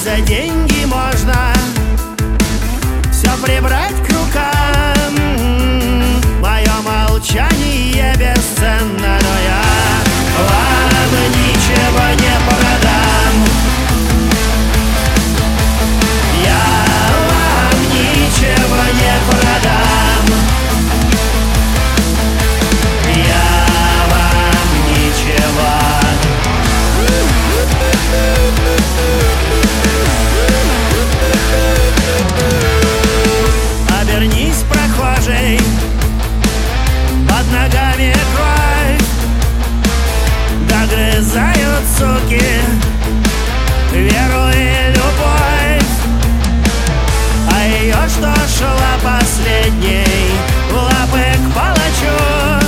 за деньги можно все прибрать к рукам. Мое молчание бесценно, но я вам ничего не продам. Я вам ничего не продам. Я вам ничего. Обернись, прохожий, под ногами кровь догрызают суки веру и любовь. А ее, что шла последней, в лапы к палачу,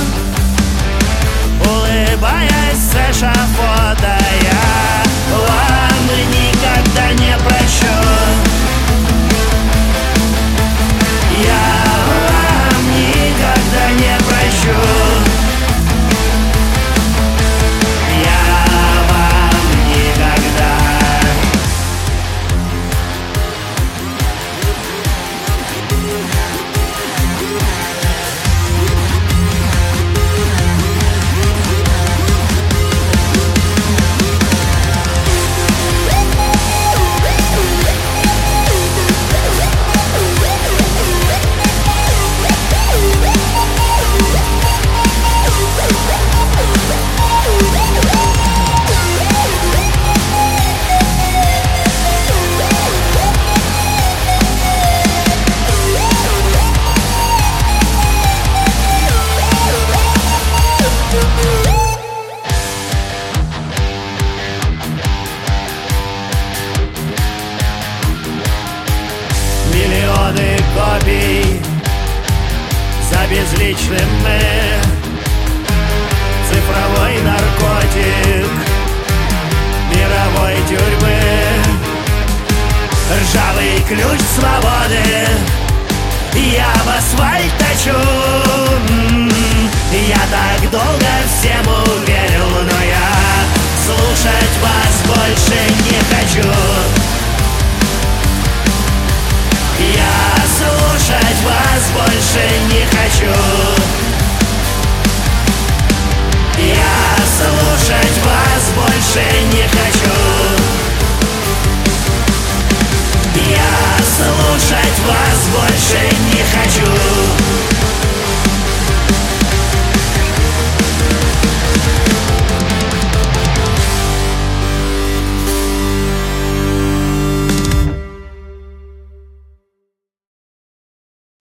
улыбаясь с эшафота, я вам никогда не прощу. Я вам никогда не прощу. Я вам никогда. Миллионы копий за безличным мы. Цифровой наркотик мировой тюрьмы. Ржавый ключ свободы я в асфальт точу. Я так долго всему верил, но я слушать вас больше не хочу. Я слушать вас больше не хочу. Я слушать вас больше не хочу. Я слушать вас больше не хочу.